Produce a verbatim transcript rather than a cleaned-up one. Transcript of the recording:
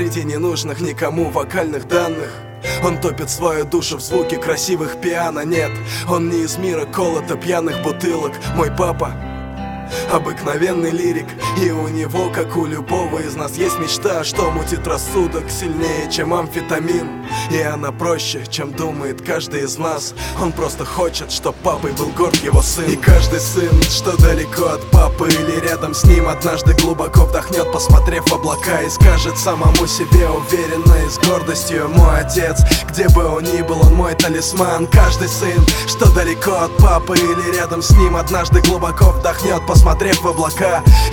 среди ненужных никому вокальных данных. Он топит свою душу в звуке красивых пиано. Нет, он не из мира колота пьяных бутылок. Мой папа обыкновенный лирик, и у него, как у любого из нас, есть мечта, что мутит рассудок сильнее, чем амфетамин. И она проще, чем думает каждый из нас. Он просто хочет, чтоб папой был горд его сын. И каждый сын, что далеко от папы или рядом с ним, однажды глубоко вдохнет, посмотрев в облака, и скажет самому себе уверенно и с гордостью: мой отец, где бы он ни был, он мой талисман. Каждый сын, что далеко от папы или рядом с ним, однажды глубоко вдохнет, посмотрев в облака,